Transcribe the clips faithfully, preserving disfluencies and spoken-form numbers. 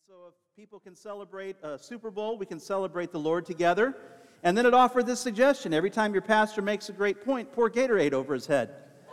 So if people can celebrate a Super Bowl, we can celebrate the Lord together. And then it offered this suggestion: every time your pastor makes a great point, pour Gatorade over his head.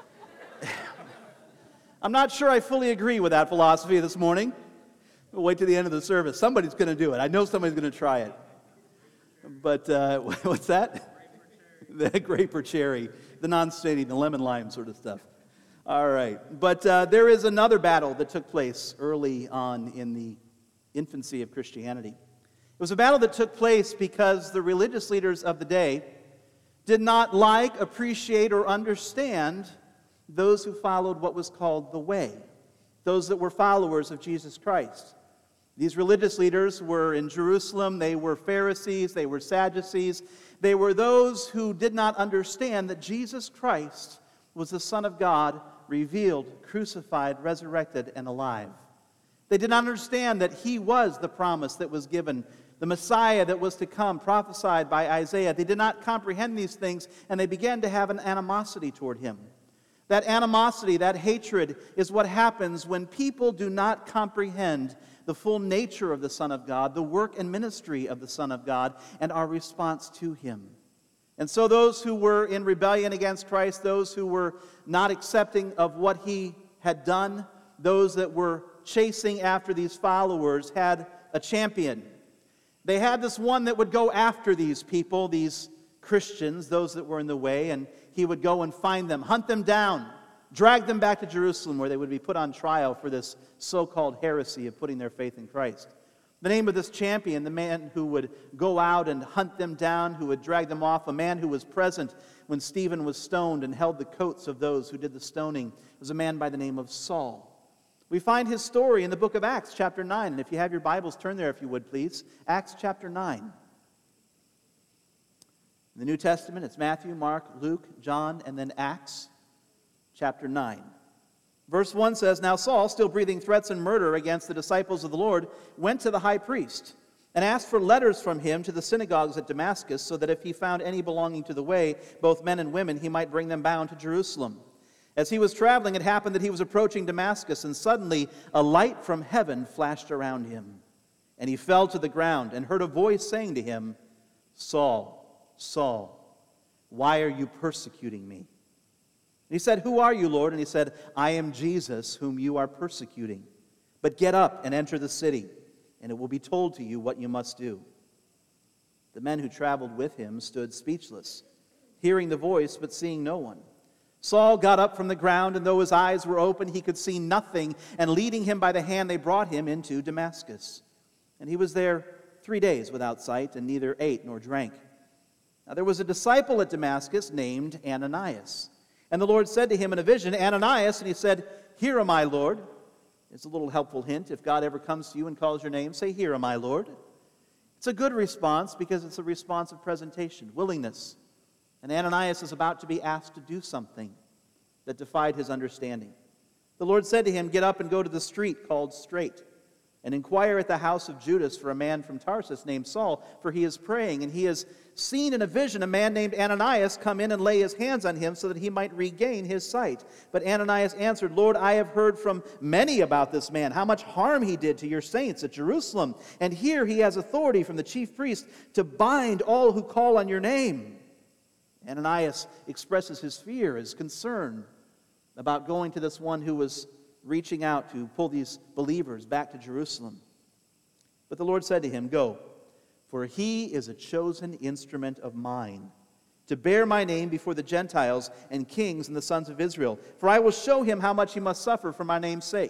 I'm not sure I fully agree with that philosophy this morning. We'll wait to the end of the service. Somebody's going to do it. I know somebody's going to try it. But uh, what's that? The grape or cherry, the non-sticky, the lemon lime sort of stuff. All right. But uh, there is another battle that took place early on in the infancy of Christianity. It was a battle that took place because the religious leaders of the day did not like, appreciate, or understand those who followed what was called the Way, those that were followers of Jesus Christ. These religious leaders were in Jerusalem. They were Pharisees. They were Sadducees. They were those who did not understand that Jesus Christ was the Son of God, revealed, crucified, resurrected, and alive. They did not understand that He was the promise that was given, the Messiah that was to come, prophesied by Isaiah. They did not comprehend these things, and they began to have an animosity toward Him. That animosity, that hatred, is what happens when people do not comprehend the full nature of the Son of God, the work and ministry of the Son of God, and our response to Him. And so those who were in rebellion against Christ, those who were not accepting of what He had done, those that were chasing after these followers had a champion. They had this one that would go after these people, these Christians, those that were in the way, and he would go and find them, hunt them down, drag them back to Jerusalem where they would be put on trial for this so-called heresy of putting their faith in Christ. The name of this champion, the man who would go out and hunt them down, who would drag them off, a man who was present when Stephen was stoned and held the coats of those who did the stoning, was a man by the name of Saul. We find his story in the book of Acts, chapter nine. And if you have your Bibles, turn there if you would, please. Acts chapter nine. In the New Testament, it's Matthew, Mark, Luke, John, and then Acts chapter nine. Verse one says, "Now Saul, still breathing threats and murder against the disciples of the Lord, went to the high priest and asked for letters from him to the synagogues at Damascus, so that if he found any belonging to the way, both men and women, he might bring them bound to Jerusalem. As he was traveling, it happened that he was approaching Damascus, and suddenly a light from heaven flashed around him. And he fell to the ground and heard a voice saying to him, 'Saul, Saul, why are you persecuting me?' And he said, 'Who are you, Lord?' And he said, 'I am Jesus, whom you are persecuting. But get up and enter the city, and it will be told to you what you must do.' The men who traveled with him stood speechless, hearing the voice but seeing no one. Saul got up from the ground, and though his eyes were open, he could see nothing. And leading him by the hand, they brought him into Damascus. And he was there three days without sight, and neither ate nor drank. Now there was a disciple at Damascus named Ananias. And the Lord said to him in a vision, 'Ananias,' and he said, 'Here am I, Lord.'" It's a little helpful hint. If God ever comes to you and calls your name, say, "Here am I, Lord." It's a good response because it's a response of presentation, willingness. And Ananias is about to be asked to do something that defied his understanding. The Lord said to him, "Get up and go to the street called Straight, and inquire at the house of Judas for a man from Tarsus named Saul, for he is praying, and he has seen in a vision a man named Ananias come in and lay his hands on him so that he might regain his sight." But Ananias answered, "Lord, I have heard from many about this man, how much harm he did to your saints at Jerusalem. And here he has authority from the chief priest to bind all who call on your name." Ananias expresses his fear, his concern about going to this one who was reaching out to pull these believers back to Jerusalem. But the Lord said to him, "Go, for he is a chosen instrument of mine, to bear my name before the Gentiles and kings and the sons of Israel. For I will show him how much he must suffer for my name's sake."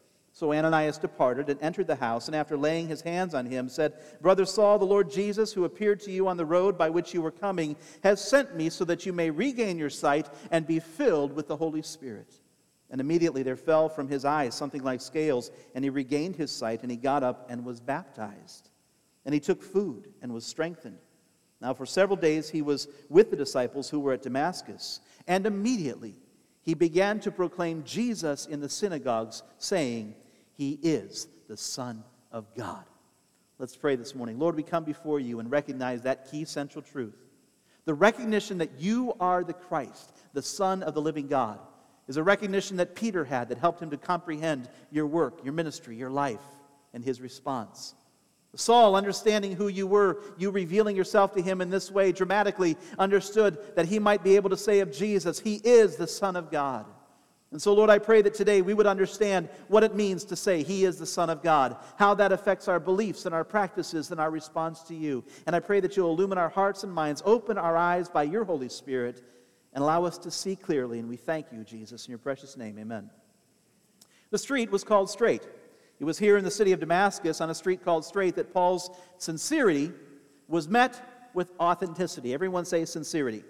So Ananias departed and entered the house, and after laying his hands on him, said, "Brother Saul, the Lord Jesus, who appeared to you on the road by which you were coming, has sent me so that you may regain your sight and be filled with the Holy Spirit." And immediately there fell from his eyes something like scales, and he regained his sight, and he got up and was baptized. And he took food and was strengthened. Now for several days he was with the disciples who were at Damascus, and immediately he began to proclaim Jesus in the synagogues, saying, "He is the Son of God." Let's pray this morning. Lord, we come before you and recognize that key central truth. The recognition that you are the Christ, the Son of the living God, is a recognition that Peter had that helped him to comprehend your work, your ministry, your life. and his response. Saul, understanding who you were, you revealing yourself to him in this way, dramatically understood that he might be able to say of Jesus, he is the Son of God. And so, Lord, I pray that today we would understand what it means to say he is the Son of God, how that affects our beliefs and our practices and our response to you. And I pray that you'll illumine our hearts and minds, open our eyes by your Holy Spirit, and allow us to see clearly. And we thank you, Jesus, in your precious name. Amen. The street was called Straight. It was here in the city of Damascus on a street called Straight that Paul's sincerity was met with authenticity. Everyone say sincerity.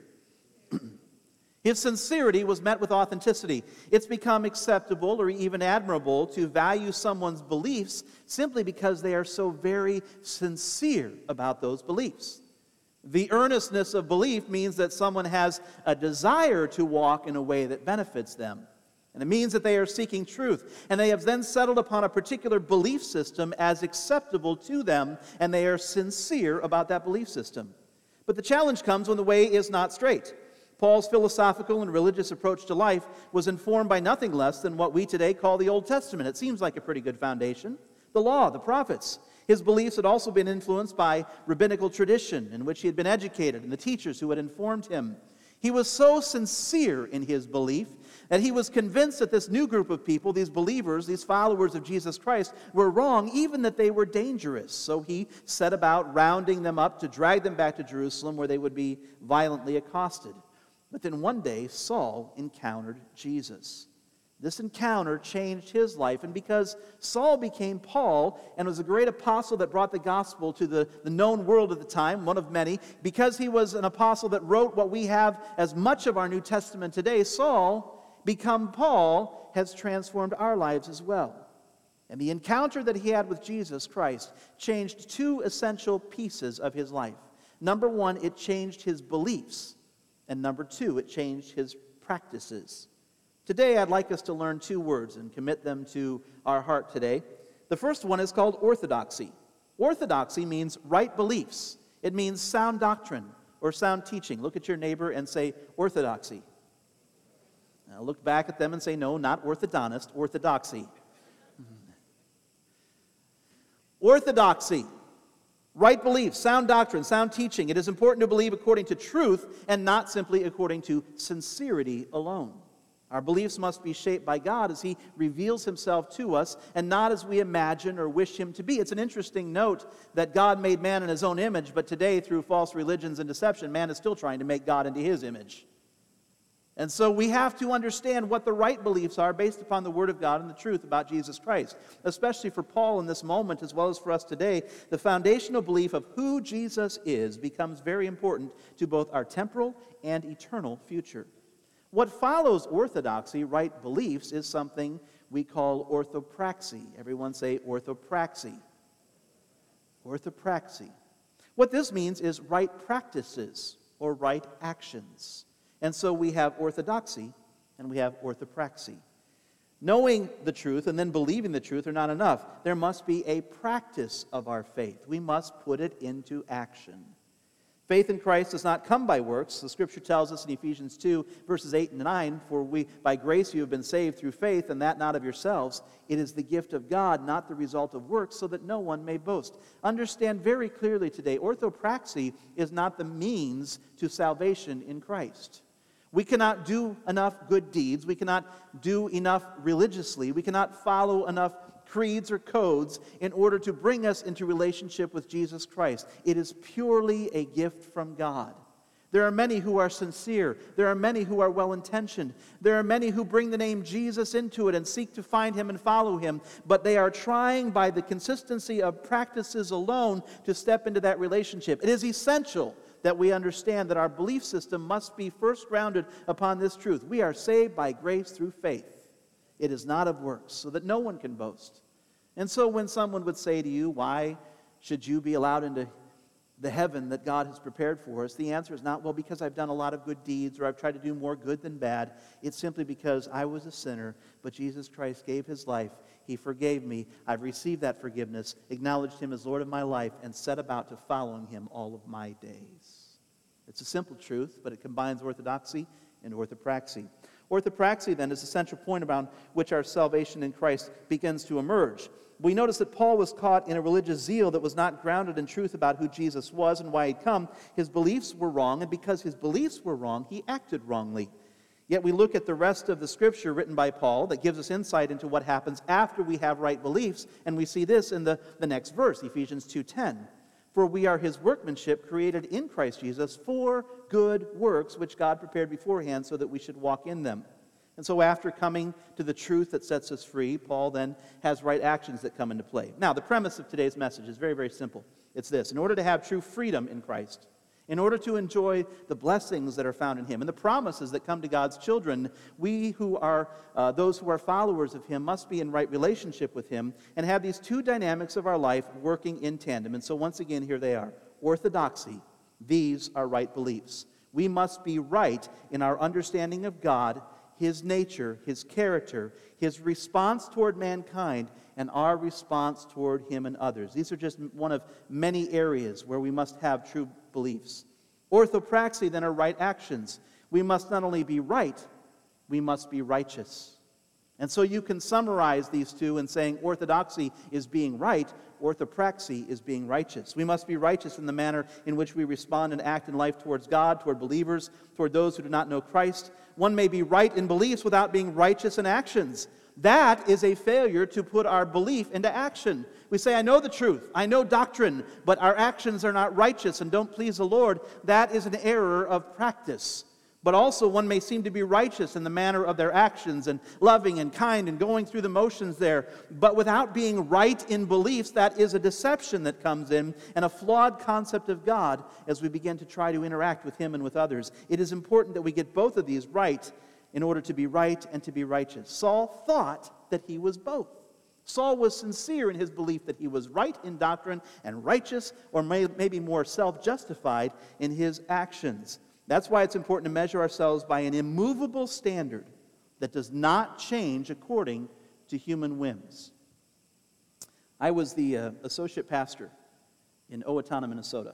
His sincerity was met with authenticity. It's become acceptable or even admirable to value someone's beliefs simply because they are so very sincere about those beliefs. The earnestness of belief means that someone has a desire to walk in a way that benefits them. And it means that they are seeking truth. And they have then settled upon a particular belief system as acceptable to them, and they are sincere about that belief system. But the challenge comes when the way is not straight. Paul's philosophical and religious approach to life was informed by nothing less than what we today call the Old Testament. It seems like a pretty good foundation. The law, the prophets. His beliefs had also been influenced by rabbinical tradition in which he had been educated and the teachers who had informed him. He was so sincere in his belief that he was convinced that this new group of people, these believers, these followers of Jesus Christ, were wrong, even that they were dangerous. So he set about rounding them up to drag them back to Jerusalem where they would be violently accosted. But then one day, Saul encountered Jesus. This encounter changed his life, and because Saul became Paul and was a great apostle that brought the gospel to the, the known world at the time, one of many, because he was an apostle that wrote what we have as much of our New Testament today, Saul, become Paul, has transformed our lives as well. And the encounter that he had with Jesus Christ changed two essential pieces of his life. Number one, it changed his beliefs, and number two, it changed his practices. Today, I'd like us to learn two words and commit them to our heart today. The first one is called orthodoxy. Orthodoxy means right beliefs. It means sound doctrine or sound teaching. Look at your neighbor and say, orthodoxy. Now look back at them and say, no, not orthodontist, orthodoxy. Orthodoxy. Right beliefs, sound doctrine, sound teaching. It is important to believe according to truth and not simply according to sincerity alone. Our beliefs must be shaped by God as he reveals himself to us and not as we imagine or wish him to be. It's an interesting note that God made man in his own image, but today through false religions and deception, man is still trying to make God into his image. And so we have to understand what the right beliefs are based upon the Word of God and the truth about Jesus Christ. Especially for Paul in this moment as well as for us today, the foundational belief of who Jesus is becomes very important to both our temporal and eternal future. What follows orthodoxy, right beliefs, is something we call orthopraxy. Everyone say orthopraxy. Orthopraxy. What this means is right practices or right actions. And so we have orthodoxy and we have orthopraxy. Knowing the truth and then believing the truth are not enough. There must be a practice of our faith. We must put it into action. Faith in Christ does not come by works. The Scripture tells us in Ephesians two, verses eight and nine, for we, by grace you have been saved through faith, and that not of yourselves. It is the gift of God, not the result of works, so that no one may boast. Understand very clearly today, orthopraxy is not the means to salvation in Christ. We cannot do enough good deeds. We cannot do enough religiously. We cannot follow enough creeds or codes in order to bring us into relationship with Jesus Christ. It is purely a gift from God. There are many who are sincere. There are many who are well-intentioned. There are many who bring the name Jesus into it and seek to find him and follow him, but they are trying by the consistency of practices alone to step into that relationship. It is essential that we understand that our belief system must be first grounded upon this truth. We are saved by grace through faith. It is not of works, so that no one can boast. And so when someone would say to you, why should you be allowed into the heaven that God has prepared for us? The answer is not, well, because I've done a lot of good deeds or I've tried to do more good than bad. It's simply because I was a sinner, but Jesus Christ gave his life. He forgave me. I've received that forgiveness, acknowledged him as Lord of my life, and set about to following him all of my days. It's a simple truth, but it combines orthodoxy and orthopraxy. Orthopraxy, then, is the central point around which our salvation in Christ begins to emerge. We notice that Paul was caught in a religious zeal that was not grounded in truth about who Jesus was and why he'd come. His beliefs were wrong, and because his beliefs were wrong, he acted wrongly. Yet we look at the rest of the scripture written by Paul that gives us insight into what happens after we have right beliefs, and we see this in the, the next verse, Ephesians two ten. For we are his workmanship, created in Christ Jesus for good works, which God prepared beforehand so that we should walk in them. And so after coming to the truth that sets us free, Paul then has right actions that come into play. Now, the premise of today's message is very, very simple. It's this: in order to have true freedom in Christ, in order to enjoy the blessings that are found in him and the promises that come to God's children, we who are, uh, those who are followers of him must be in right relationship with him and have these two dynamics of our life working in tandem. And so once again, here they are. Orthodoxy. These are right beliefs. We must be right in our understanding of God, his nature, his character, his response toward mankind, and our response toward him and others. These are just one of many areas where we must have true beliefs. Orthopraxy, then, are right actions. We must not only be right, we must be righteous. And so you can summarize these two in saying orthodoxy is being right, orthopraxy is being righteous. We must be righteous in the manner in which we respond and act in life towards God, toward believers, toward those who do not know Christ. One may be right in beliefs without being righteous in actions. That is a failure to put our belief into action. We say, I know the truth, I know doctrine, but our actions are not righteous and don't please the Lord. That is an error of practice. But also one may seem to be righteous in the manner of their actions and loving and kind and going through the motions there. But without being right in beliefs, that is a deception that comes in and a flawed concept of God as we begin to try to interact with him and with others. It is important that we get both of these right in order to be right and to be righteous. Saul thought that he was both. Saul was sincere in his belief that he was right in doctrine and righteous, or may, maybe more self-justified in his actions. That's why it's important to measure ourselves by an immovable standard that does not change according to human whims. I was the uh, associate pastor in Owatonna, Minnesota.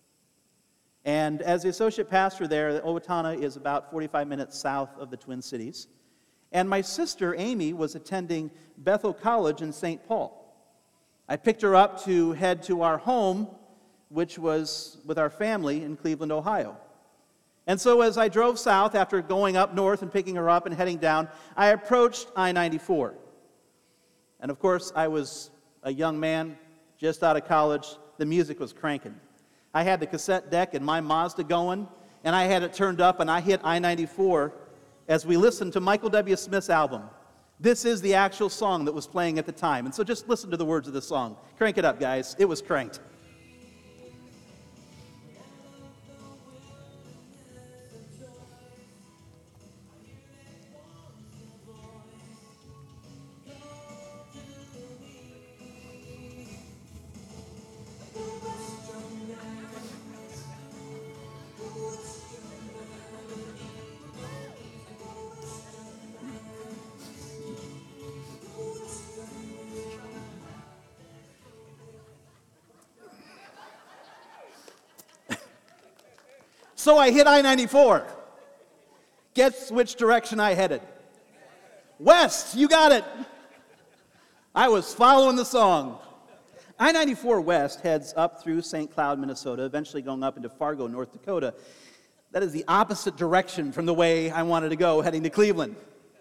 And as the associate pastor there, Owatonna is about forty-five minutes south of the Twin Cities. And my sister, Amy, was attending Bethel College in Saint Paul. I picked her up to head to our home, which was with our family in Cleveland, Ohio. And so as I drove south after going up north and picking her up and heading down, I approached I ninety-four. And of course, I was a young man, just out of college. The music was cranking. I had the cassette deck in my Mazda going, and I had it turned up, and I hit I ninety-four as we listened to Michael W. Smith's album. This is the actual song that was playing at the time. And so just listen to the words of the song. Crank it up, guys. It was cranked. So I hit I ninety-four. Guess which direction I headed? West, you got it. I was following the song. I ninety-four West heads up through Saint Cloud, Minnesota, eventually going up into Fargo, North Dakota. That is the opposite direction from the way I wanted to go, heading to Cleveland.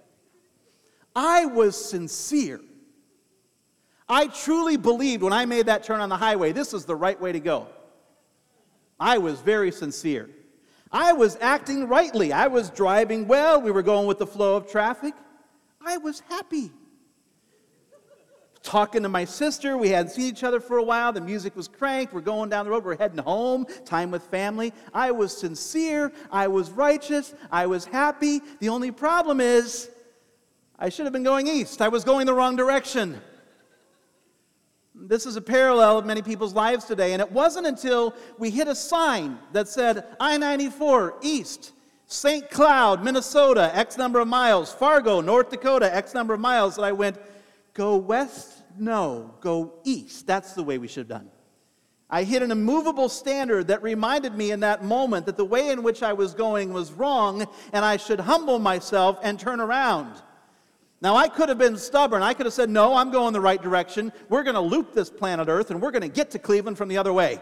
I was sincere. I truly believed when I made that turn on the highway, this is the right way to go. I was very sincere. I was acting rightly. I was driving well. We were going with the flow of traffic. I was happy. Talking to my sister. We hadn't seen each other for a while. The music was cranked. We're going down the road. We're heading home. Time with family. I was sincere. I was righteous. I was happy. The only problem is I should have been going east. I was going the wrong direction. This is a parallel of many people's lives today, and it wasn't until we hit a sign that said I ninety-four east, Saint Cloud, Minnesota, X number of miles, Fargo, North Dakota, X number of miles, that I went, go west? No, go east. That's the way we should have done. I hit an immovable standard that reminded me in that moment that the way in which I was going was wrong, and I should humble myself and turn around. Now, I could have been stubborn. I could have said, no, I'm going the right direction. We're going to loop this planet Earth, and we're going to get to Cleveland from the other way.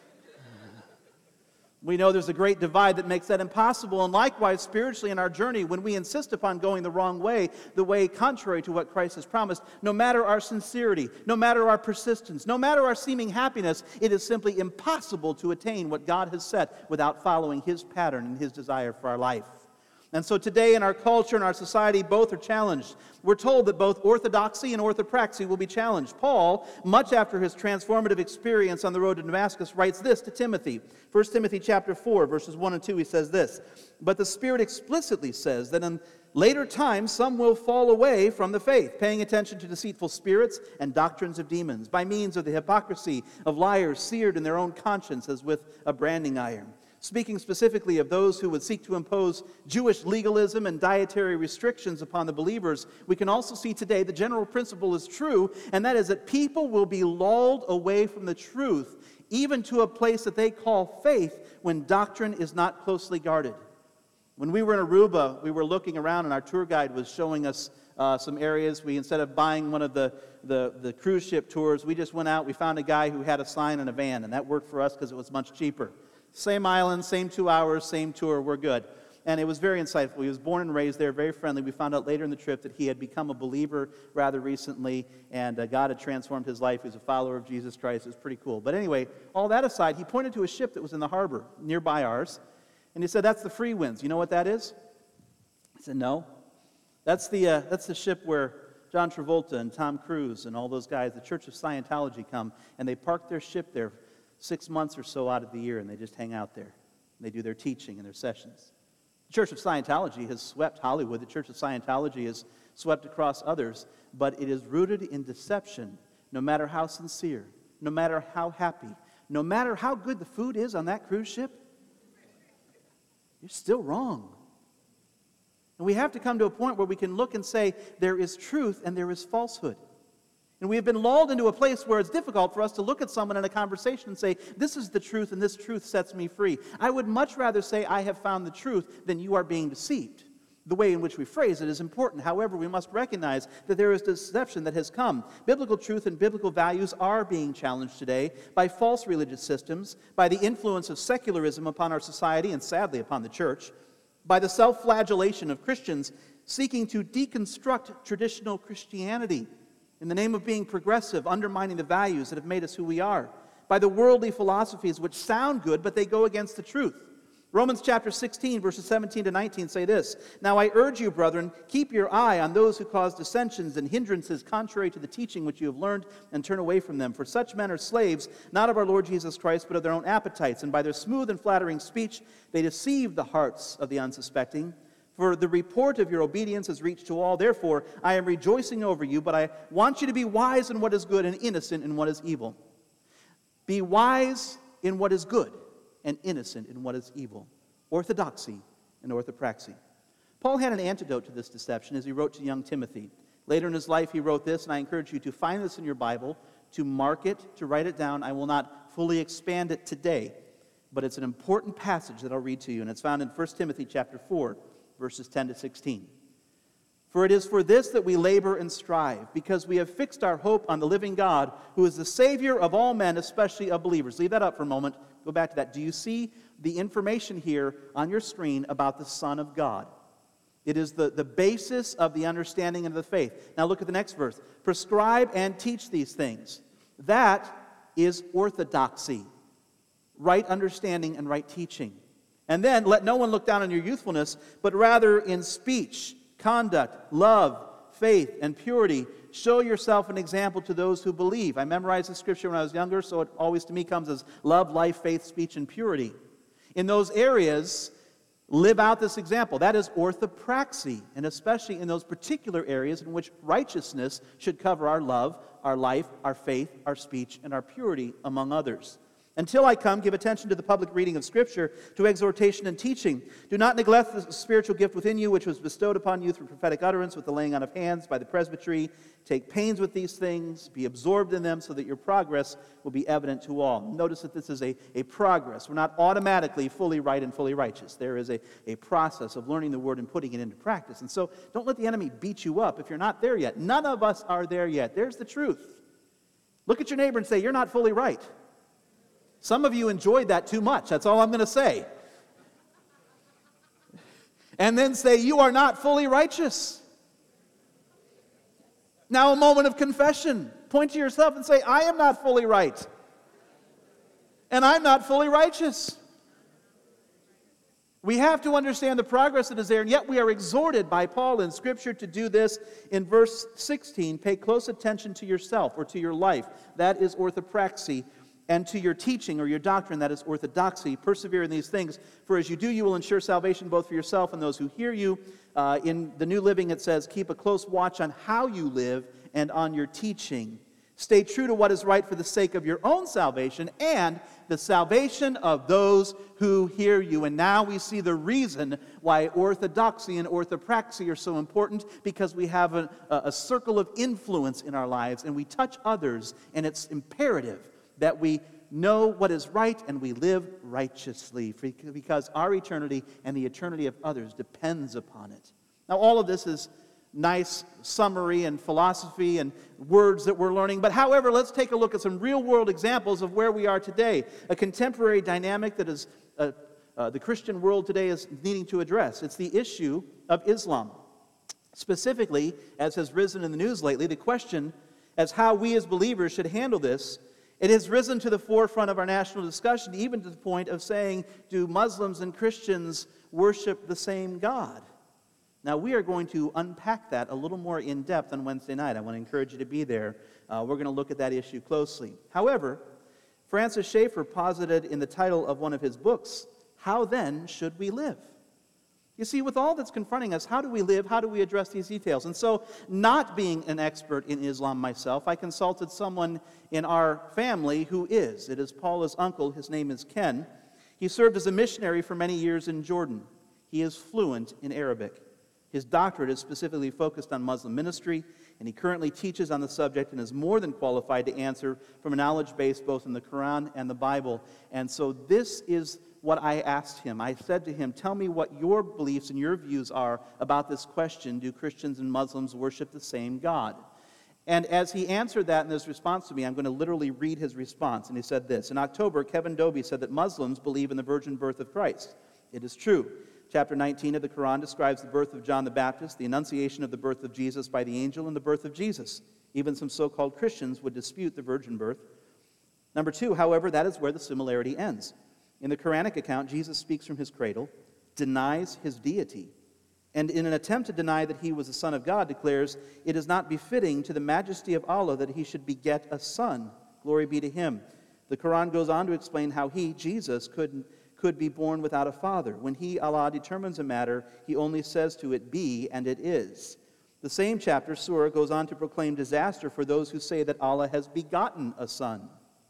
We know there's a great divide that makes that impossible. And likewise, spiritually in our journey, when we insist upon going the wrong way, the way contrary to what Christ has promised, no matter our sincerity, no matter our persistence, no matter our seeming happiness, it is simply impossible to attain what God has set without following His pattern and His desire for our life. And so today in our culture and our society, both are challenged. We're told that both orthodoxy and orthopraxy will be challenged. Paul, much after his transformative experience on the road to Damascus, writes this to Timothy. First Timothy chapter four, verses one and two, he says this, "But the Spirit explicitly says that in later times some will fall away from the faith, paying attention to deceitful spirits and doctrines of demons, by means of the hypocrisy of liars seared in their own conscience as with a branding iron." Speaking specifically of those who would seek to impose Jewish legalism and dietary restrictions upon the believers, we can also see today the general principle is true, and that is that people will be lulled away from the truth, even to a place that they call faith, when doctrine is not closely guarded. When we were in Aruba, we were looking around, and our tour guide was showing us uh, some areas. We, instead of buying one of the, the, the cruise ship tours, we just went out, we found a guy who had a sign in a van, and that worked for us because it was much cheaper. Same island, same two hours, same tour, we're good. And it was very insightful. He was born and raised there, very friendly. We found out later in the trip that he had become a believer rather recently, and uh, God had transformed his life. He was a follower of Jesus Christ. It was pretty cool. But anyway, all that aside, he pointed to a ship that was in the harbor nearby ours, and he said, "That's the Free Winds. You know what that is?" I said, "No. That's the, uh, that's the ship where John Travolta and Tom Cruise and all those guys, the Church of Scientology, come, and they park their ship there six months or so out of the year, and they just hang out there. They do their teaching and their sessions." The Church of Scientology has swept Hollywood. The Church of Scientology has swept across others, but it is rooted in deception, no matter how sincere, no matter how happy, no matter how good the food is on that cruise ship, you're still wrong. And we have to come to a point where we can look and say, there is truth and there is falsehood. And we have been lulled into a place where it's difficult for us to look at someone in a conversation and say, this is the truth and this truth sets me free. I would much rather say I have found the truth than you are being deceived. The way in which we phrase it is important. However, we must recognize that there is deception that has come. Biblical truth and biblical values are being challenged today by false religious systems, by the influence of secularism upon our society and sadly upon the church, by the self-flagellation of Christians seeking to deconstruct traditional Christianity in the name of being progressive, undermining the values that have made us who we are, by the worldly philosophies which sound good, but they go against the truth. Romans chapter sixteen, verses seventeen to nineteen say this, "Now I urge you, brethren, keep your eye on those who cause dissensions and hindrances contrary to the teaching which you have learned, and turn away from them. For such men are slaves, not of our Lord Jesus Christ, but of their own appetites, and by their smooth and flattering speech they deceive the hearts of the unsuspecting. For the report of your obedience has reached to all. Therefore, I am rejoicing over you, but I want you to be wise in what is good and innocent in what is evil." Be wise in what is good and innocent in what is evil. Orthodoxy and orthopraxy. Paul had an antidote to this deception as he wrote to young Timothy. Later in his life, he wrote this, and I encourage you to find this in your Bible, to mark it, to write it down. I will not fully expand it today, but it's an important passage that I'll read to you, and it's found in First Timothy chapter four. Verses ten to sixteen. "For it is for this that we labor and strive, because we have fixed our hope on the living God, who is the Savior of all men, especially of believers." Leave that up for a moment. Go back to that. Do you see the information here on your screen about the Son of God? It is the, the basis of the understanding of the faith. Now look at the next verse. "Prescribe and teach these things." That is orthodoxy. Right understanding and right teaching. And then, "Let no one look down on your youthfulness, but rather in speech, conduct, love, faith, and purity, show yourself an example to those who believe." I memorized the scripture when I was younger, so it always to me comes as love, life, faith, speech, and purity. In those areas, live out this example. That is orthopraxy, and especially in those particular areas in which righteousness should cover our love, our life, our faith, our speech, and our purity, among others. Until I come, give attention to the public reading of Scripture, to exhortation and teaching. Do not neglect the spiritual gift within you, which was bestowed upon you through prophetic utterance with the laying on of hands by the presbytery. Take pains with these things, be absorbed in them, so that your progress will be evident to all. Notice that this is a, a progress. We're not automatically fully right and fully righteous. There is a, a process of learning the Word and putting it into practice. And so don't let the enemy beat you up if you're not there yet. None of us are there yet. There's the truth. Look at your neighbor and say, you're not fully right. Some of you enjoyed that too much. That's all I'm going to say. And then say, you are not fully righteous. Now a moment of confession. Point to yourself and say, I am not fully right. And I'm not fully righteous. We have to understand the progress that is there, and yet we are exhorted by Paul in Scripture to do this. In verse sixteen, pay close attention to yourself or to your life. That is orthopraxy. And to your teaching or your doctrine, that is orthodoxy. Persevere in these things, for as you do, you will ensure salvation both for yourself and those who hear you. Uh, in the New Living, it says, keep a close watch on how you live and on your teaching. Stay true to what is right for the sake of your own salvation and the salvation of those who hear you. And now we see the reason why orthodoxy and orthopraxy are so important, because we have a, a circle of influence in our lives and we touch others, and it's imperative that we know what is right and we live righteously, because our eternity and the eternity of others depends upon it. Now, all of this is nice summary and philosophy and words that we're learning, but however, let's take a look at some real-world examples of where we are today, a contemporary dynamic that is uh, uh, the Christian world today is needing to address. It's the issue of Islam. Specifically, as has risen in the news lately, the question as how we as believers should handle this. It has risen to the forefront of our national discussion, even to the point of saying, do Muslims and Christians worship the same God? Now, we are going to unpack that a little more in depth on Wednesday night. I want to encourage you to be there. Uh, we're going to look at that issue closely. However, Francis Schaeffer posited in the title of one of his books, How Then Should We Live? You see, with all that's confronting us, how do we live? How do we address these details? And so, not being an expert in Islam myself, I consulted someone in our family who is. It is Paula's uncle. His name is Ken. He served as a missionary for many years in Jordan. He is fluent in Arabic. His doctorate is specifically focused on Muslim ministry, and he currently teaches on the subject and is more than qualified to answer from a knowledge base both in the Quran and the Bible. And so this is what I asked him. I said to him, tell me what your beliefs and your views are about this question, do Christians and Muslims worship the same God? And as he answered that in his response to me, I'm going to literally read his response. And he said this, in October, Kevin Dobie said that Muslims believe in the virgin birth of Christ. It is true. Chapter nineteen of the Quran describes the birth of John the Baptist, the annunciation of the birth of Jesus by the angel, and the birth of Jesus. Even some so-called Christians would dispute the virgin birth. Number two, however, that is where the similarity ends. In the Quranic account, Jesus speaks from his cradle, denies his deity, and in an attempt to deny that he was the Son of God, declares, it is not befitting to the majesty of Allah that he should beget a son. Glory be to him. The Quran goes on to explain how he, Jesus, could, could be born without a father. When he, Allah, determines a matter, he only says to it, be, and it is. The same chapter, Surah, goes on to proclaim disaster for those who say that Allah has begotten a son.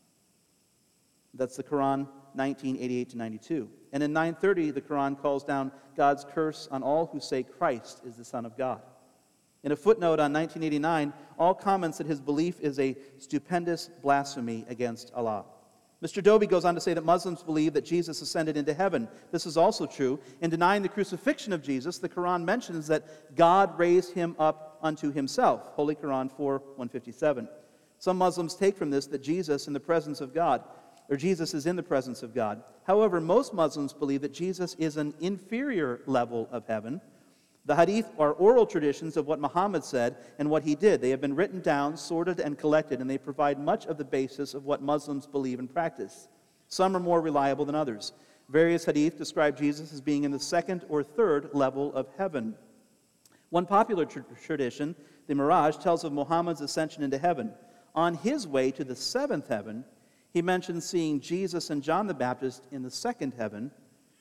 That's the Quran nineteen eighty-eight to ninety-two. And in nine thirty, the Quran calls down God's curse on all who say Christ is the Son of God. In a footnote on nineteen eighty-nine, all comments that his belief is a stupendous blasphemy against Allah. Mister Dobie goes on to say that Muslims believe that Jesus ascended into heaven. This is also true. In denying the crucifixion of Jesus, the Quran mentions that God raised him up unto himself. Holy Quran four one fifty-seven. Some Muslims take from this that Jesus in the presence of God, or Jesus is in the presence of God. However, most Muslims believe that Jesus is an inferior level of heaven. The hadith are oral traditions of what Muhammad said and what he did. They have been written down, sorted, and collected, and they provide much of the basis of what Muslims believe and practice. Some are more reliable than others. Various hadith describe Jesus as being in the second or third level of heaven. One popular tr- tradition, the Miraj, tells of Muhammad's ascension into heaven. On his way to the seventh heaven, he mentions seeing Jesus and John the Baptist in the second heaven,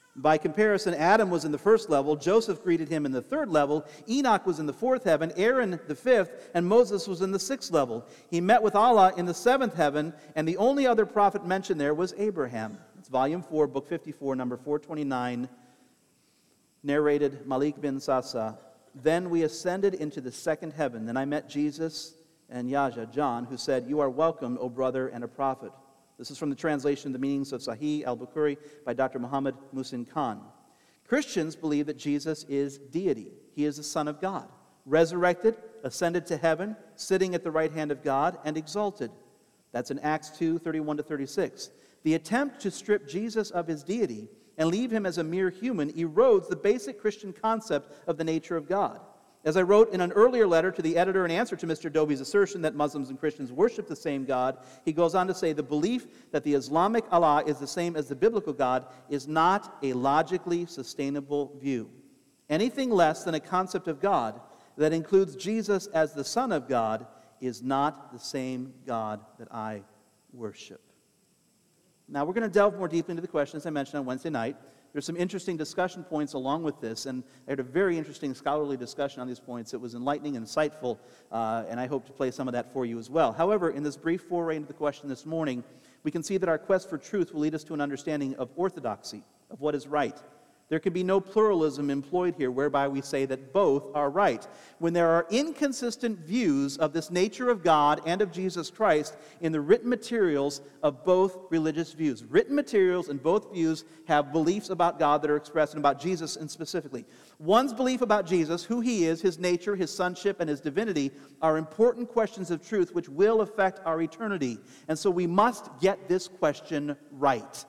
By comparison, Adam was in the first level, Joseph greeted him in the third level, Enoch was in the fourth heaven, Aaron the fifth, and Moses was in the sixth level. He met with Allah in the seventh heaven, and the only other prophet mentioned there was Abraham. It's volume four, book fifty-four, number four twenty-nine, narrated Malik bin Sasa. Then we ascended into the second heaven. Then I met Jesus and Yahya, John, who said, "You are welcome, O brother and a prophet." This is from the translation of the meanings of Sahih al-Bukhari by Doctor Muhammad Musin Khan. Christians believe that Jesus is deity. He is the Son of God, resurrected, ascended to heaven, sitting at the right hand of God, and exalted. That's in Acts two, thirty-one to thirty-six. The attempt to strip Jesus of his deity and leave him as a mere human erodes the basic Christian concept of the nature of God. As I wrote in an earlier letter to the editor in answer to Mister Doby's assertion that Muslims and Christians worship the same God, he goes on to say the belief that the Islamic Allah is the same as the biblical God is not a logically sustainable view. Anything less than a concept of God that includes Jesus as the Son of God is not the same God that I worship. Now, we're going to delve more deeply into the question, as I mentioned on Wednesday night. There's some interesting discussion points along with this, and I had a very interesting scholarly discussion on these points. It was enlightening and insightful, uh, and I hope to play some of that for you as well. However, in this brief foray into the question this morning, we can see that our quest for truth will lead us to an understanding of orthodoxy, of what is right. There can be no pluralism employed here whereby we say that both are right. When there are inconsistent views of this nature of God and of Jesus Christ in the written materials of both religious views. Written materials in both views have beliefs about God that are expressed and about Jesus and specifically. One's belief about Jesus, who he is, his nature, his sonship, and his divinity are important questions of truth which will affect our eternity. And so we must get this question right.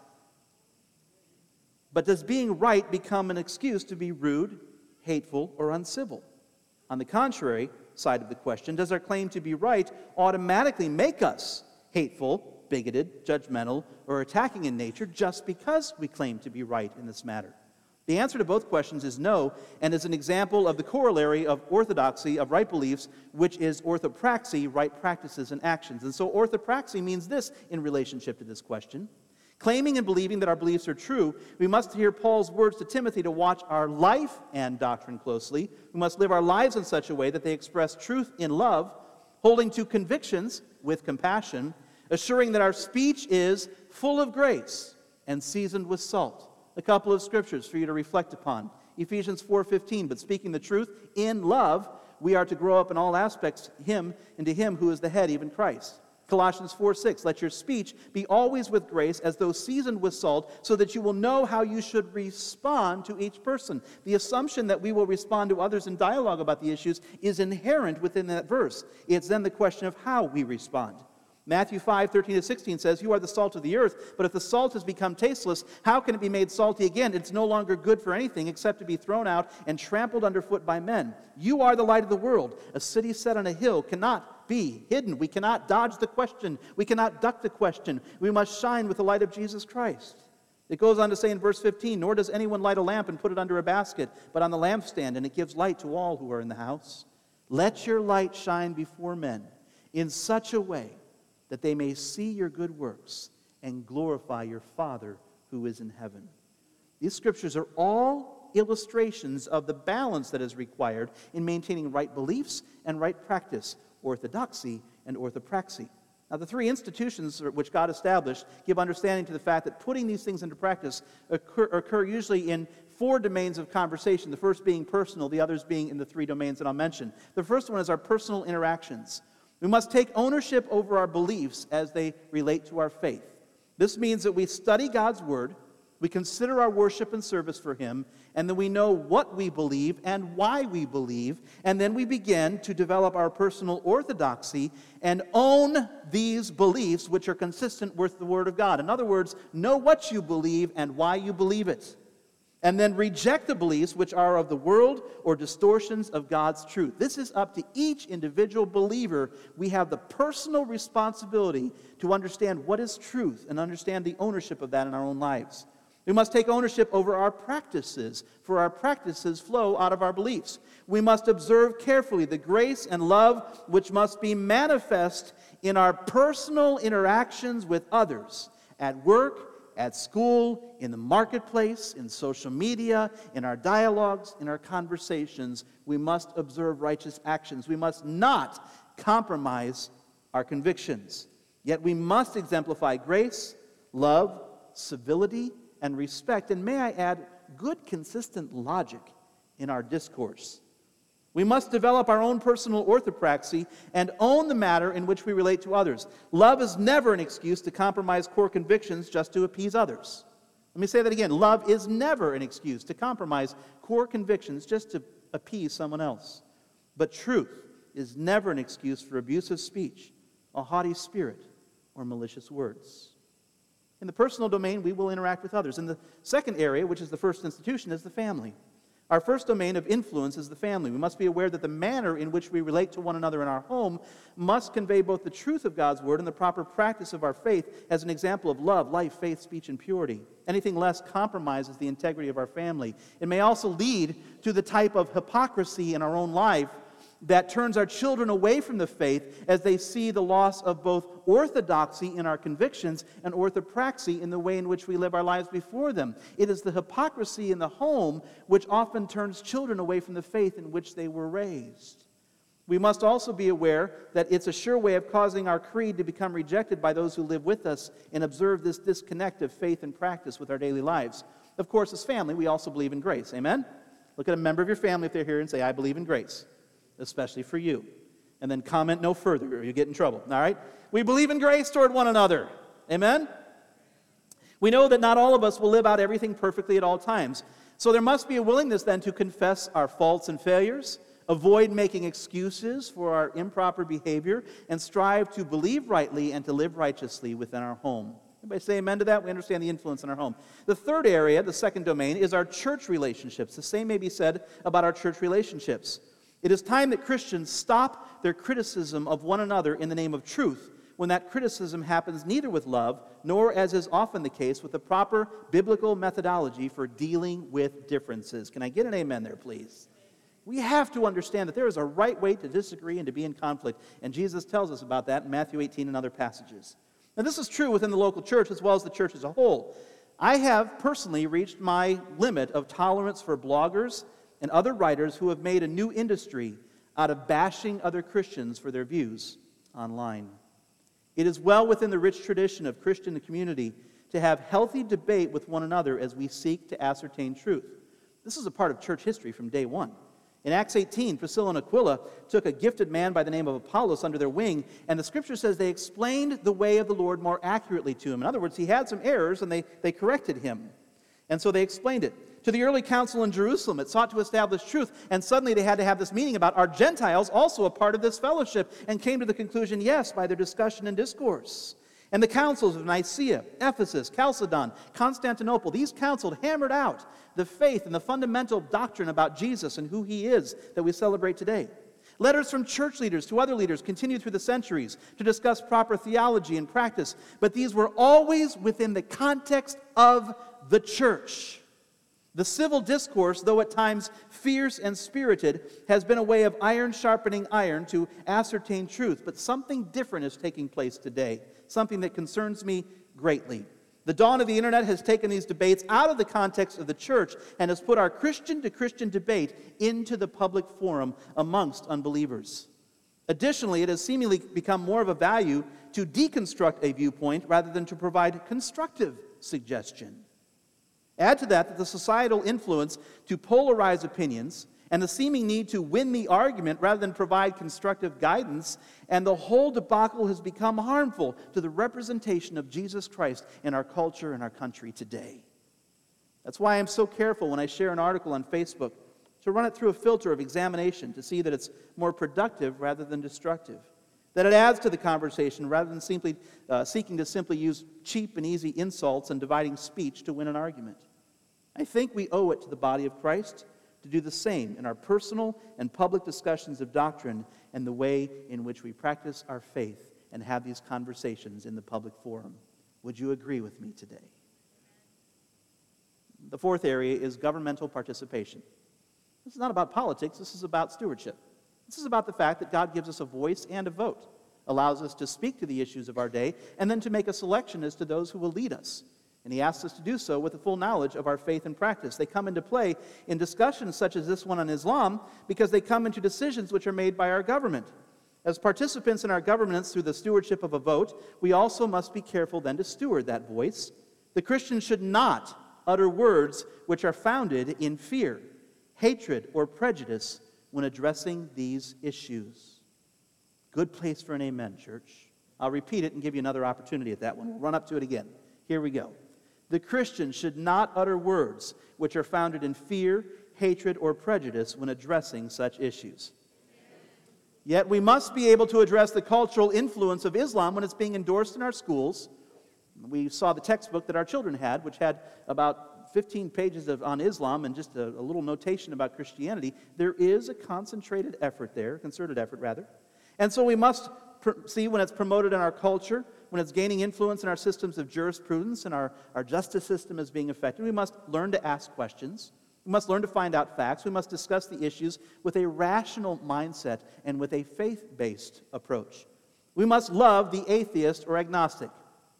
But does being right become an excuse to be rude, hateful, or uncivil? On the contrary side of the question, does our claim to be right automatically make us hateful, bigoted, judgmental, or attacking in nature just because we claim to be right in this matter? The answer to both questions is no, and is an example of the corollary of orthodoxy, of right beliefs, which is orthopraxy, right practices and actions. And so orthopraxy means this in relationship to this question. Claiming and believing that our beliefs are true, we must hear Paul's words to Timothy to watch our life and doctrine closely. We must live our lives in such a way that they express truth in love, holding to convictions with compassion, assuring that our speech is full of grace and seasoned with salt. A couple of scriptures for you to reflect upon. Ephesians four fifteen, but speaking the truth in love, we are to grow up in all aspects him into him who is the head, even Christ. Colossians four six, let your speech be always with grace as though seasoned with salt, so that you will know how you should respond to each person. The assumption that we will respond to others in dialogue about the issues is inherent within that verse. It's then the question of how we respond. Matthew five thirteen to sixteen says, you are the salt of the earth, but if the salt has become tasteless, how can it be made salty again? It's no longer good for anything except to be thrown out and trampled underfoot by men. You are the light of the world. A city set on a hill cannot be hidden. We cannot dodge the question. We cannot duck the question. We must shine with the light of Jesus Christ. It goes on to say in verse fifteen, nor does anyone light a lamp and put it under a basket, but on the lampstand, and it gives light to all who are in the house. Let your light shine before men in such a way that they may see your good works and glorify your Father who is in heaven. These scriptures are all illustrations of the balance that is required in maintaining right beliefs and right practice, orthodoxy and orthopraxy. Now, the three institutions which God established give understanding to the fact that putting these things into practice occur, occur usually in four domains of conversation, the first being personal, the others being in the three domains that I'll mention. The first one is our personal interactions. We must take ownership over our beliefs as they relate to our faith. This means that we study God's Word, we consider our worship and service for Him, and then we know what we believe and why we believe, and then we begin to develop our personal orthodoxy and own these beliefs which are consistent with the Word of God. In other words, know what you believe and why you believe it. And then reject the beliefs which are of the world or distortions of God's truth. This is up to each individual believer. We have the personal responsibility to understand what is truth and understand the ownership of that in our own lives. We must take ownership over our practices, for our practices flow out of our beliefs. We must observe carefully the grace and love which must be manifest in our personal interactions with others, at work, at school, in the marketplace, in social media, in our dialogues, in our conversations, we must observe righteous actions. We must not compromise our convictions. Yet we must exemplify grace, love, civility, and respect. And may I add, good, consistent logic in our discourse. We must develop our own personal orthopraxy and own the matter in which we relate to others. Love is never an excuse to compromise core convictions just to appease others. Let me say that again. Love is never an excuse to compromise core convictions just to appease someone else. But truth is never an excuse for abusive speech, a haughty spirit, or malicious words. In the personal domain, we will interact with others. In the second area, which is the first institution, is the family. Our first domain of influence is the family. We must be aware that the manner in which we relate to one another in our home must convey both the truth of God's word and the proper practice of our faith as an example of love, life, faith, speech, and purity. Anything less compromises the integrity of our family. It may also lead to the type of hypocrisy in our own life that turns our children away from the faith as they see the loss of both orthodoxy in our convictions and orthopraxy in the way in which we live our lives before them. It is the hypocrisy in the home which often turns children away from the faith in which they were raised. We must also be aware that it's a sure way of causing our creed to become rejected by those who live with us and observe this disconnect of faith and practice with our daily lives. Of course, as family, we also believe in grace. Amen? Look at a member of your family if they're here and say, I believe in grace. Especially for you. And then comment no further or you get in trouble. All right? We believe in grace toward one another. Amen? We know that not all of us will live out everything perfectly at all times. So there must be a willingness then to confess our faults and failures, avoid making excuses for our improper behavior, and strive to believe rightly and to live righteously within our home. Everybody say amen to that? We understand the influence in our home. The third area, the second domain, is our church relationships. The same may be said about our church relationships. It is time that Christians stop their criticism of one another in the name of truth when that criticism happens neither with love nor, as is often the case, with the proper biblical methodology for dealing with differences. Can I get an amen there, please? We have to understand that there is a right way to disagree and to be in conflict, and Jesus tells us about that in Matthew eighteen and other passages. Now, this is true within the local church as well as the church as a whole. I have personally reached my limit of tolerance for bloggers and other writers who have made a new industry out of bashing other Christians for their views online. It is well within the rich tradition of Christian community to have healthy debate with one another as we seek to ascertain truth. This is a part of church history from day one. In Acts eighteen, Priscilla and Aquila took a gifted man by the name of Apollos under their wing, and the scripture says they explained the way of the Lord more accurately to him. In other words, he had some errors, and they, they corrected him. And so they explained it. To the early council in Jerusalem, it sought to establish truth, and suddenly they had to have this meeting about, are Gentiles also a part of this fellowship? And came to the conclusion, yes, by their discussion and discourse. And the councils of Nicaea, Ephesus, Chalcedon, Constantinople, these councils hammered out the faith and the fundamental doctrine about Jesus and who he is that we celebrate today. Letters from church leaders to other leaders continued through the centuries to discuss proper theology and practice, but these were always within the context of the church. The civil discourse, though at times fierce and spirited, has been a way of iron sharpening iron to ascertain truth. But something different is taking place today, something that concerns me greatly. The dawn of the internet has taken these debates out of the context of the church and has put our Christian-to-Christian debate into the public forum amongst unbelievers. Additionally, it has seemingly become more of a value to deconstruct a viewpoint rather than to provide constructive suggestion. Add to that, that the societal influence to polarize opinions and the seeming need to win the argument rather than provide constructive guidance, and the whole debacle has become harmful to the representation of Jesus Christ in our culture and our country today. That's why I'm so careful when I share an article on Facebook to run it through a filter of examination to see that it's more productive rather than destructive, that it adds to the conversation rather than simply uh, seeking to simply use cheap and easy insults and dividing speech to win an argument. I think we owe it to the body of Christ to do the same in our personal and public discussions of doctrine and the way in which we practice our faith and have these conversations in the public forum. Would you agree with me today? The fourth area is governmental participation. This is not about politics, this is about stewardship. This is about the fact that God gives us a voice and a vote, allows us to speak to the issues of our day, and then to make a selection as to those who will lead us. And he asks us to do so with the full knowledge of our faith and practice. They come into play in discussions such as this one on Islam because they come into decisions which are made by our government. As participants in our governments through the stewardship of a vote, we also must be careful then to steward that voice. The Christian should not utter words which are founded in fear, hatred, or prejudice when addressing these issues. Good place for an amen, church. I'll repeat it and give you another opportunity at that one. We'll run up to it again. Here we go. The Christian should not utter words which are founded in fear, hatred, or prejudice when addressing such issues. Yet we must be able to address the cultural influence of Islam when it's being endorsed in our schools. We saw the textbook that our children had, which had about fifteen pages of, on Islam and just a, a little notation about Christianity. There is a concentrated effort there, concerted effort rather. And so we must pr- see when it's promoted in our culture, when it's gaining influence in our systems of jurisprudence and our, our justice system is being affected. We must learn to ask questions. We must learn to find out facts. We must discuss the issues with a rational mindset and with a faith-based approach. We must love the atheist or agnostic.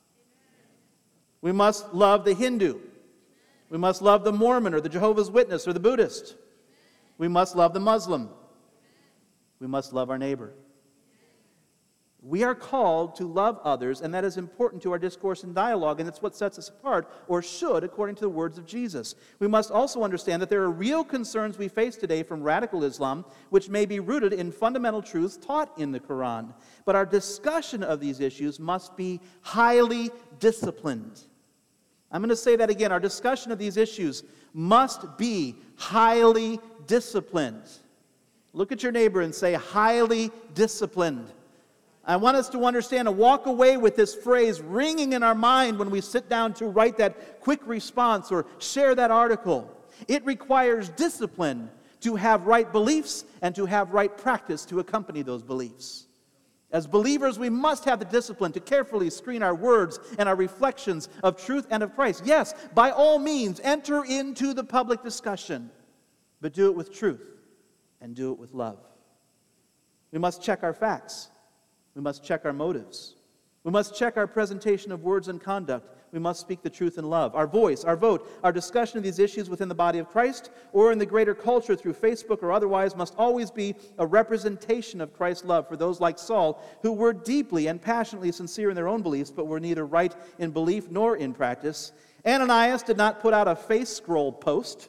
We must love the Hindu. We must love the Mormon or the Jehovah's Witness or the Buddhist. We must love the Muslim. We must love our neighbor. We are called to love others, and that is important to our discourse and dialogue, and it's what sets us apart, or should, according to the words of Jesus. We must also understand that there are real concerns we face today from radical Islam, which may be rooted in fundamental truths taught in the Quran. But our discussion of these issues must be highly disciplined. I'm going to say that again. Our discussion of these issues must be highly disciplined. Look at your neighbor and say, highly disciplined. I want us to understand and walk away with this phrase ringing in our mind when we sit down to write that quick response or share that article. It requires discipline to have right beliefs and to have right practice to accompany those beliefs. As believers, we must have the discipline to carefully screen our words and our reflections of truth and of Christ. Yes, by all means, enter into the public discussion, but do it with truth and do it with love. We must check our facts. We must check our motives. We must check our presentation of words and conduct. We must speak the truth in love. Our voice, our vote, our discussion of these issues within the body of Christ or in the greater culture through Facebook or otherwise must always be a representation of Christ's love for those like Saul who were deeply and passionately sincere in their own beliefs but were neither right in belief nor in practice. Ananias did not put out a face scroll post,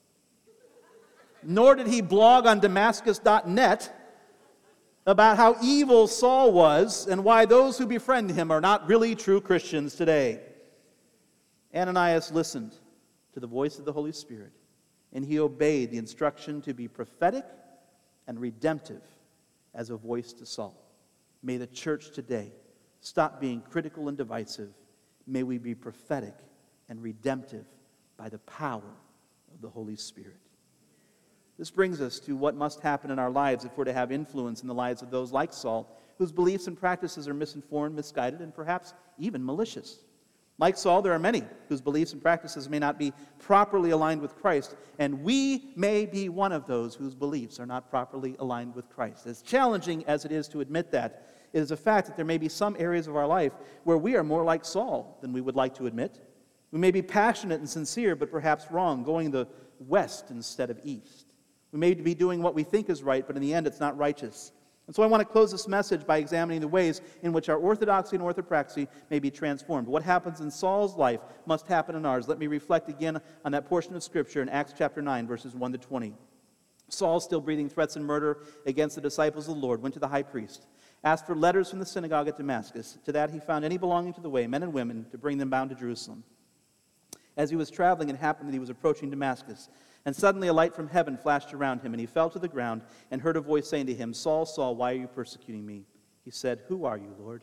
nor did he blog on Damascus dot net about how evil Saul was and why those who befriend him are not really true Christians today. Ananias listened to the voice of the Holy Spirit, and he obeyed the instruction to be prophetic and redemptive as a voice to Saul. May the church today stop being critical and divisive. May we be prophetic and redemptive by the power of the Holy Spirit. This brings us to what must happen in our lives if we're to have influence in the lives of those like Saul, whose beliefs and practices are misinformed, misguided, and perhaps even malicious. Like Saul, there are many whose beliefs and practices may not be properly aligned with Christ, and we may be one of those whose beliefs are not properly aligned with Christ. As challenging as it is to admit that, it is a fact that there may be some areas of our life where we are more like Saul than we would like to admit. We may be passionate and sincere, but perhaps wrong, going the west instead of east. We may be doing what we think is right, but in the end it's not righteous. And so I want to close this message by examining the ways in which our orthodoxy and orthopraxy may be transformed. What happens in Saul's life must happen in ours. Let me reflect again on that portion of Scripture in Acts chapter nine, verses one to twenty. Saul, still breathing threats and murder against the disciples of the Lord, went to the high priest, asked for letters from the synagogue at Damascus. To that he found any belonging to the way, men and women, to bring them bound to Jerusalem. As he was traveling, it happened that he was approaching Damascus. And suddenly a light from heaven flashed around him, and he fell to the ground and heard a voice saying to him, Saul, Saul, why are you persecuting me? He said, Who are you, Lord?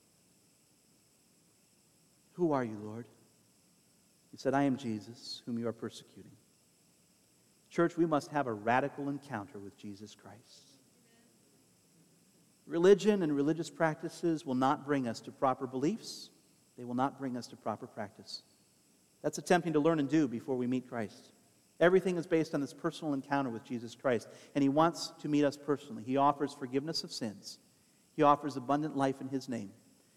Who are you, Lord? He said, I am Jesus, whom you are persecuting. Church, we must have a radical encounter with Jesus Christ. Religion and religious practices will not bring us to proper beliefs. They will not bring us to proper practice. That's attempting to learn and do before we meet Christ. Everything is based on this personal encounter with Jesus Christ, and he wants to meet us personally. He offers forgiveness of sins. He offers abundant life in his name.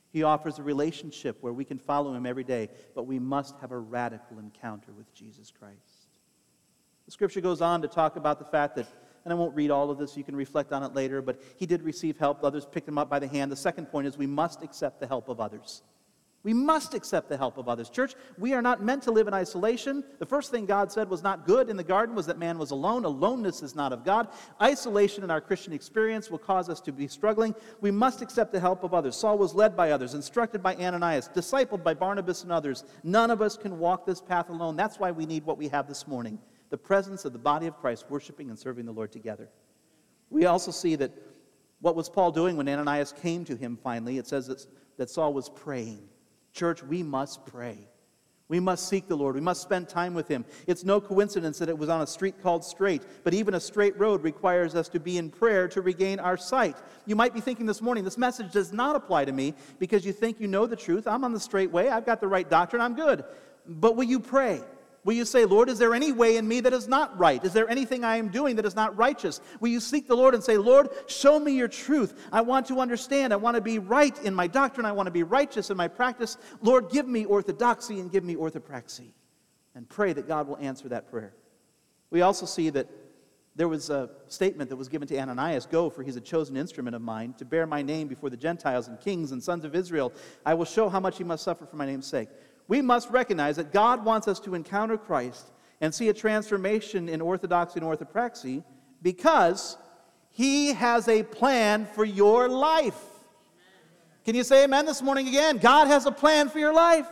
He offers a relationship where we can follow him every day, but we must have a radical encounter with Jesus Christ. The scripture goes on to talk about the fact that, and I won't read all of this, you can reflect on it later, but he did receive help. Others picked him up by the hand. The second point is we must accept the help of others. We must accept the help of others. Church, we are not meant to live in isolation. The first thing God said was not good in the garden was that man was alone. Aloneness is not of God. Isolation in our Christian experience will cause us to be struggling. We must accept the help of others. Saul was led by others, instructed by Ananias, discipled by Barnabas and others. None of us can walk this path alone. That's why we need what we have this morning, the presence of the body of Christ worshiping and serving the Lord together. We also see that what was Paul doing when Ananias came to him finally? It says that, that Saul was praying. Church, we must pray. We must seek the Lord. We must spend time with him. It's no coincidence that it was on a street called Straight, but even a straight road requires us to be in prayer to regain our sight. You might be thinking this morning, this message does not apply to me because you think you know the truth. I'm on the straight way. I've got the right doctrine. I'm good. But will you pray? Will you say, Lord, is there any way in me that is not right? Is there anything I am doing that is not righteous? Will you seek the Lord and say, Lord, show me your truth. I want to understand. I want to be right in my doctrine. I want to be righteous in my practice. Lord, give me orthodoxy and give me orthopraxy. And pray that God will answer that prayer. We also see that there was a statement that was given to Ananias, go, for he's a chosen instrument of mine, to bear my name before the Gentiles and kings and sons of Israel. I will show how much he must suffer for my name's sake. We must recognize that God wants us to encounter Christ and see a transformation in orthodoxy and orthopraxy because he has a plan for your life. Can you say amen this morning again? God has a plan for your life.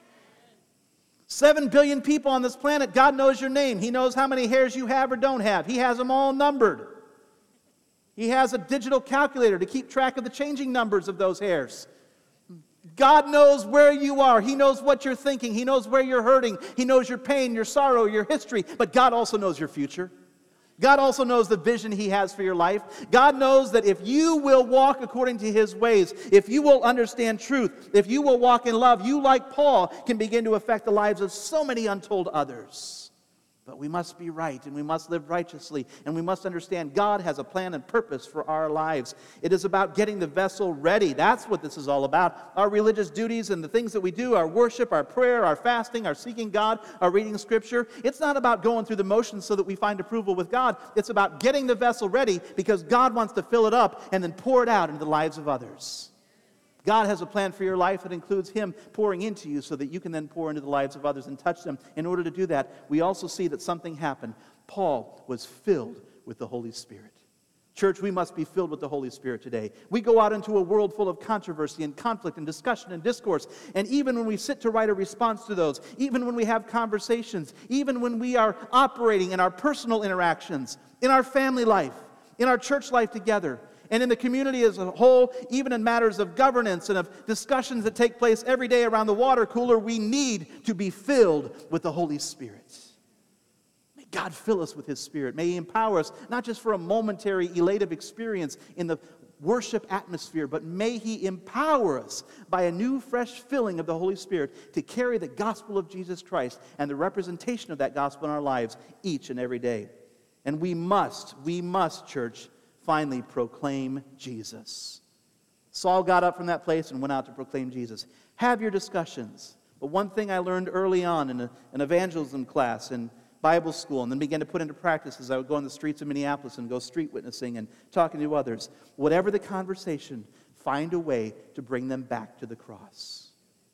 Seven billion people on this planet. God knows your name. He knows how many hairs you have or don't have. He has them all numbered. He has a digital calculator to keep track of the changing numbers of those hairs. God knows where you are. He knows what you're thinking. He knows where you're hurting. He knows your pain, your sorrow, your history. But God also knows your future. God also knows the vision he has for your life. God knows that if you will walk according to his ways, if you will understand truth, if you will walk in love, you, like Paul, can begin to affect the lives of so many untold others. But we must be right, and we must live righteously, and we must understand God has a plan and purpose for our lives. It is about getting the vessel ready. That's what this is all about. Our religious duties and the things that we do, our worship, our prayer, our fasting, our seeking God, our reading Scripture, it's not about going through the motions so that we find approval with God. It's about getting the vessel ready because God wants to fill it up and then pour it out into the lives of others. God has a plan for your life that includes him pouring into you so that you can then pour into the lives of others and touch them. In order to do that, we also see that something happened. Paul was filled with the Holy Spirit. Church, we must be filled with the Holy Spirit today. We go out into a world full of controversy and conflict and discussion and discourse. And even when we sit to write a response to those, even when we have conversations, even when we are operating in our personal interactions, in our family life, in our church life together, and in the community as a whole, even in matters of governance and of discussions that take place every day around the water cooler, we need to be filled with the Holy Spirit. May God fill us with his Spirit. May he empower us, not just for a momentary elative experience in the worship atmosphere, but may he empower us by a new, fresh filling of the Holy Spirit to carry the gospel of Jesus Christ and the representation of that gospel in our lives each and every day. And we must, we must, church, finally proclaim Jesus. Saul got up from that place and went out to proclaim Jesus. Have your discussions. But one thing I learned early on in a, an evangelism class in Bible school and then began to put into practice as I would go on the streets of Minneapolis and go street witnessing and talking to others, whatever the conversation, find a way to bring them back to the cross.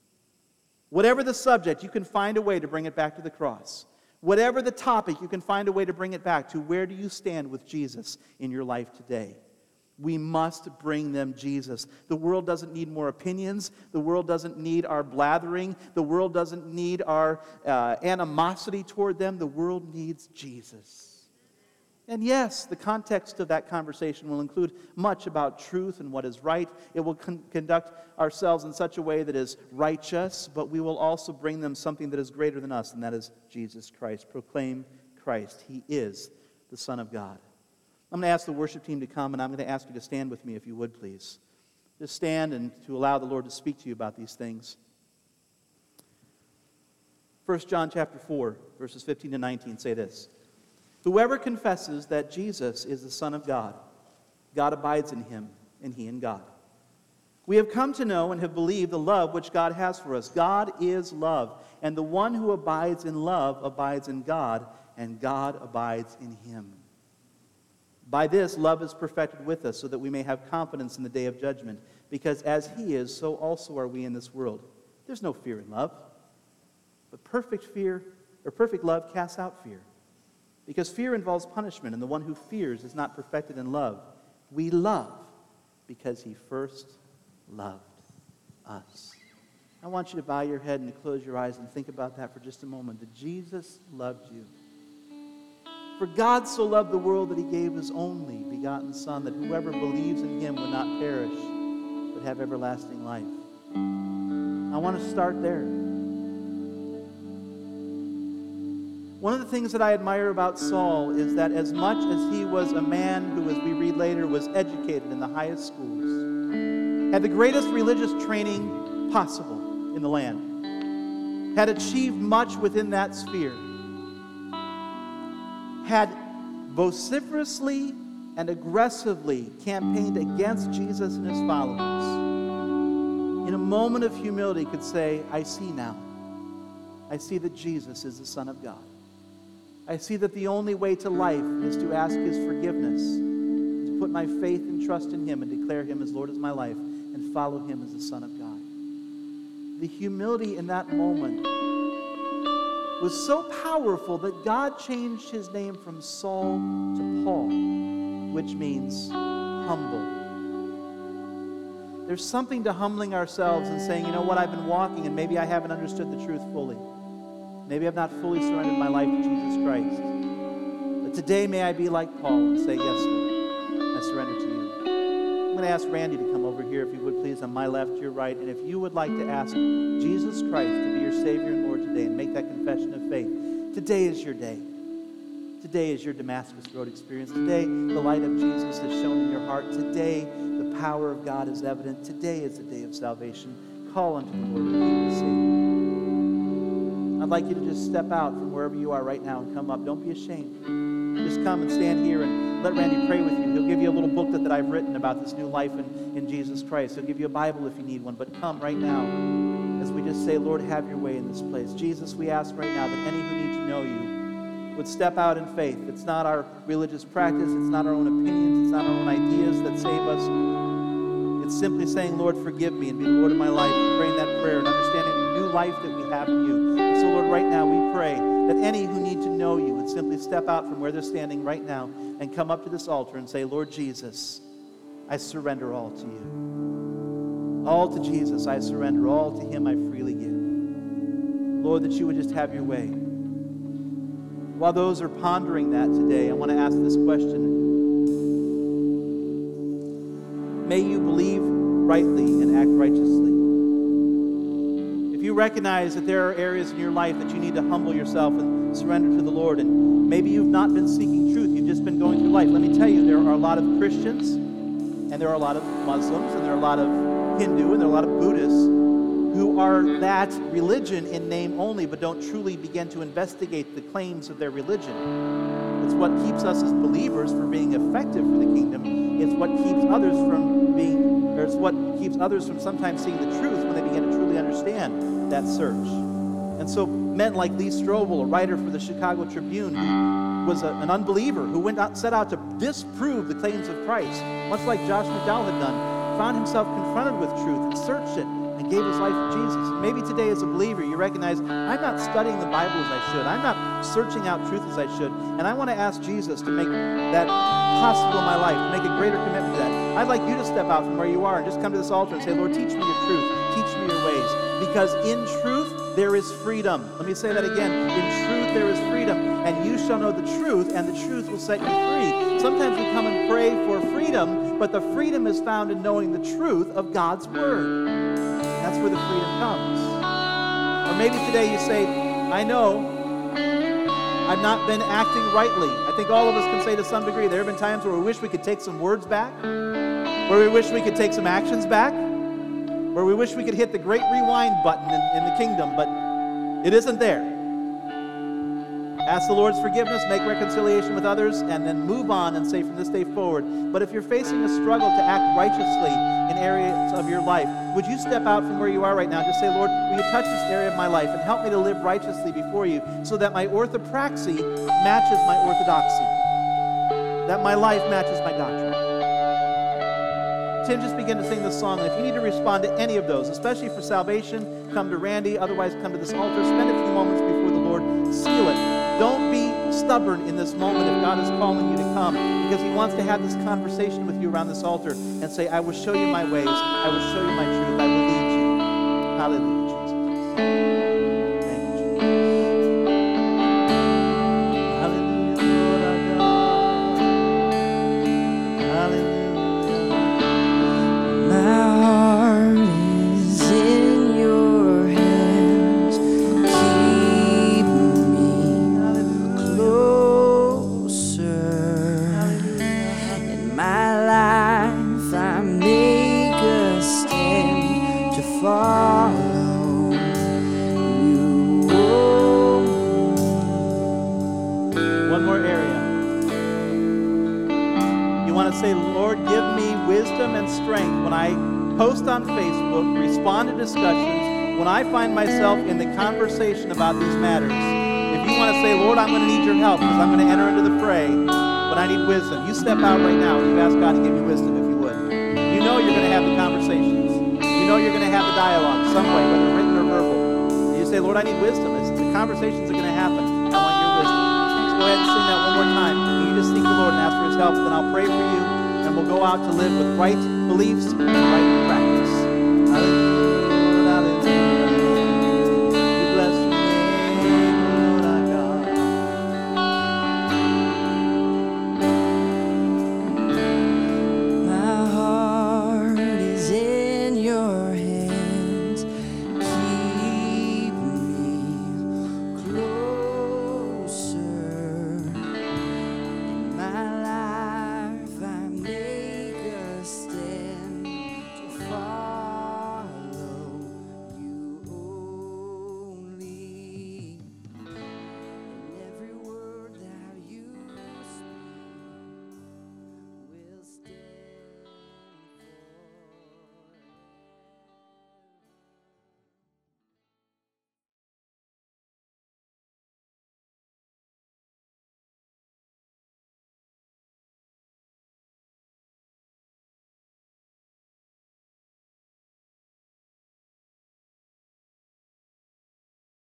Whatever the subject, you can find a way to bring it back to the cross. Whatever the topic, you can find a way to bring it back to where do you stand with Jesus in your life today. We must bring them Jesus. The world doesn't need more opinions. The world doesn't need our blathering. The world doesn't need our uh, animosity toward them. The world needs Jesus. And yes, the context of that conversation will include much about truth and what is right. It will con- conduct ourselves in such a way that is righteous, but we will also bring them something that is greater than us, and that is Jesus Christ. Proclaim Christ. He is the Son of God. I'm going to ask the worship team to come, and I'm going to ask you to stand with me if you would, please. Just stand and to allow the Lord to speak to you about these things. First John chapter four, verses fifteen to nineteen say this. Whoever confesses that Jesus is the Son of God, God abides in him, and he in God. We have come to know and have believed the love which God has for us. God is love, and the one who abides in love abides in God, and God abides in him. By this, love is perfected with us, so that we may have confidence in the day of judgment, because as he is, so also are we in this world. There's no fear in love, but perfect fear, or perfect love casts out fear, because fear involves punishment, and the one who fears is not perfected in love. We love because he first loved us. I want you to bow your head and to close your eyes and think about that for just a moment, that Jesus loved you. For God so loved the world that he gave his only begotten Son, that whoever believes in him would not perish, but have everlasting life. I want to start there. One of the things that I admire about Saul is that as much as he was a man who, as we read later, was educated in the highest schools, had the greatest religious training possible in the land, had achieved much within that sphere, had vociferously and aggressively campaigned against Jesus and his followers, in a moment of humility could say, I see now. I see that Jesus is the Son of God. I see that the only way to life is to ask his forgiveness, to put my faith and trust in him and declare him as Lord of my life and follow him as the Son of God. The humility in that moment was so powerful that God changed his name from Saul to Paul, which means humble. There's something to humbling ourselves and saying, you know what, I've been walking and maybe I haven't understood the truth fully. Maybe I've not fully surrendered my life to Jesus Christ. But today may I be like Paul and say, yes, Lord, I surrender to you. I'm going to ask Randy to come over here, if you would please, on my left, your right. And if you would like to ask Jesus Christ to be your Savior and Lord today and make that confession of faith, today is your day. Today is your Damascus Road experience. Today, the light of Jesus is shown in your heart. Today, the power of God is evident. Today is the day of salvation. Call unto the Lord and he will save you. I'd like you to just step out from wherever you are right now and come up. Don't be ashamed. Just come and stand here and let Randy pray with you. He'll give you a little booklet that I've written about this new life in, in Jesus Christ. He'll give you a Bible if you need one. But come right now as we just say, Lord, have your way in this place. Jesus, we ask right now that any who need to know you would step out in faith. It's not our religious practice. It's not our own opinions. It's not our own ideas that save us. It's simply saying, Lord, forgive me and be the Lord of my life, and praying that prayer and understanding the new life that we have in you. And so, Lord, right now we pray that any who need to know you would simply step out from where they're standing right now and come up to this altar and say, Lord Jesus, I surrender all to you. All to Jesus I surrender. All to him I freely give. Lord, that you would just have your way. While those are pondering that today, I want to ask this question. May you believe rightly and act righteously. If you recognize that there are areas in your life that you need to humble yourself and surrender to the Lord, and maybe you've not been seeking truth, you've just been going through life, let me tell you, there are a lot of Christians, and there are a lot of Muslims, and there are a lot of Hindu, and there are a lot of Buddhists who are that religion in name only, but don't truly begin to investigate the claims of their religion. It's what keeps us as believers from being effective for the kingdom. It's what keeps others from being, or it's what keeps others from sometimes seeing the truth when they begin to truly understand that search. And so men like Lee Strobel, a writer for the Chicago Tribune, who was a, an unbeliever, who went out, set out to disprove the claims of Christ, much like Josh McDowell had done, found himself confronted with truth and searched it and gave his life to Jesus. And maybe today as a believer you recognize, I'm not studying the Bible as I should. I'm not searching out truth as I should. And I want to ask Jesus to make that possible in my life, to make a greater commitment to that. I'd like you to step out from where you are and just come to this altar and say, Lord, teach me your truth. Teach me your ways. Because in truth, there is freedom. Let me say that again. In truth, there is freedom. And you shall know the truth, and the truth will set you free. Sometimes we come and pray for freedom, but the freedom is found in knowing the truth of God's Word. That's where the freedom comes. Or maybe today you say, I know I've not been acting rightly. I think all of us can say to some degree, there have been times where we wish we could take some words back, where we wish we could take some actions back, where we wish we could hit the great rewind button in, in the kingdom, but it isn't there. Ask the Lord's forgiveness, make reconciliation with others, and then move on and say from this day forward. But if you're facing a struggle to act righteously in areas of your life, would you step out from where you are right now and just say, Lord, will you touch this area of my life and help me to live righteously before you so that my orthopraxy matches my orthodoxy, that my life matches my doctrine. Tim just began to sing this song, and if you need to respond to any of those, especially for salvation, come to Randy. Otherwise, come to this altar. Spend a few moments before the Lord. Seal it. Don't be stubborn in this moment if God is calling you to come, because he wants to have this conversation with you around this altar and say, I will show you my ways. I will show you my truth. I will lead you. Hallelujah, Jesus. Thank you, Jesus. Hallelujah, Lord our God. Hallelujah. My heart is in your hands. Keep me closer. In my life, I make a stand to follow you. One more area. You want to say, Lord, give me wisdom and strength when I post on Facebook, respond to discussions, when I find myself in the conversation about these matters. If you want to say, Lord, I'm going to need your help because I'm going to enter into the fray, but I need wisdom, you step out right now and you ask God to give you wisdom if you would. You know you're going to have the conversations. You know you're going to have the dialogue some way, whether written or verbal. And you say, Lord, I need wisdom. It's, the conversations are going to happen. I want your wisdom. Let's go ahead and sing that one more time. You just seek the Lord and ask for his help, then I'll pray for you, and we'll go out to live with right beliefs and right practice. Hallelujah.